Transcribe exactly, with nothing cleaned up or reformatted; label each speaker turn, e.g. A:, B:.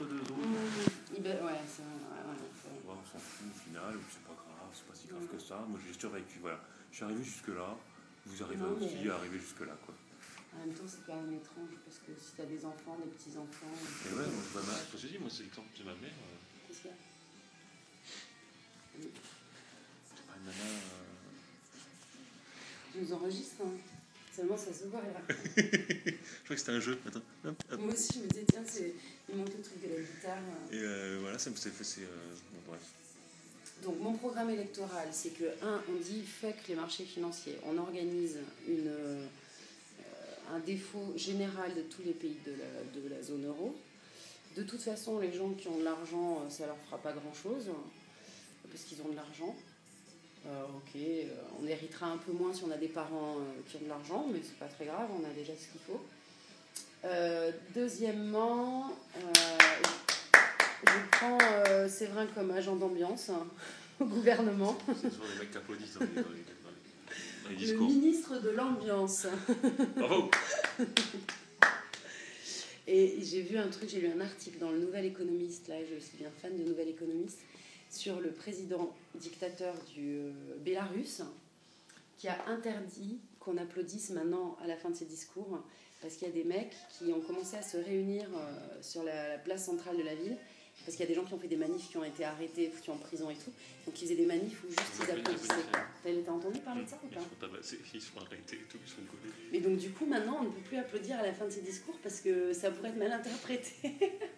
A: deux autres.
B: Mmh. Il, ouais, ça, ouais, ouais,
A: ouais. On s'en fout au final, c'est pas grave, c'est pas si grave mmh. que ça. Moi j'ai survécu, voilà. Je suis arrivé jusque-là, vous arrivez non, aussi mais... à arriver jusque-là, quoi.
B: En même temps, c'est quand même étrange, parce que si t'as des enfants, des petits-enfants...
A: Et ouais, moi, je vois ma... je te dis, moi c'est l'exemple de ma mère. Euh...
B: Qu'est-ce qu'il y a?
A: C'est pas une nana... Euh...
B: Je nous enregistre, hein. Seulement ça se voit là.
A: Je crois que c'était un jeu. Attends. Hop, hop.
B: Moi aussi, je me disais, tiens, c'est... il manque le truc de la guitare.
A: Et euh, voilà, ça me s'est fait. Euh... Bon, bref.
B: Donc, mon programme électoral, c'est que, un, on dit fuck les marchés financiers. On organise une, euh, un défaut général de tous les pays de la, de la zone euro. De toute façon, les gens qui ont de l'argent, ça leur fera pas grand-chose, parce qu'ils ont de l'argent. Euh, ok, euh, on héritera un peu moins si on a des parents euh, qui ont de l'argent, mais c'est pas très grave, on a déjà ce qu'il faut. Euh, deuxièmement, euh, je prends euh, Séverin comme agent d'ambiance hein, au gouvernement.
A: C'est toujours les mecs qui applaudissent dans les, dans les, dans les, dans les discours.
B: Le ministre de l'ambiance.
A: Bravo.
B: Et j'ai vu un truc, j'ai lu un article dans le Nouvel Économiste, là je suis bien fan de Nouvel Économiste, sur le président dictateur du euh, Bélarus, qui a interdit qu'on applaudisse maintenant à la fin de ses discours, parce qu'il y a des mecs qui ont commencé à se réunir euh, sur la, la place centrale de la ville, parce qu'il y a des gens qui ont fait des manifs, qui ont été arrêtés, foutus en prison et tout, donc ils faisaient des manifs où juste ils applaudissaient. T'as entendu parler de ça ou pas?
A: Ils sont arrêtés et tout, ils sont collés.
B: Et donc du coup maintenant on ne peut plus applaudir à la fin de ses discours parce que ça pourrait être mal interprété.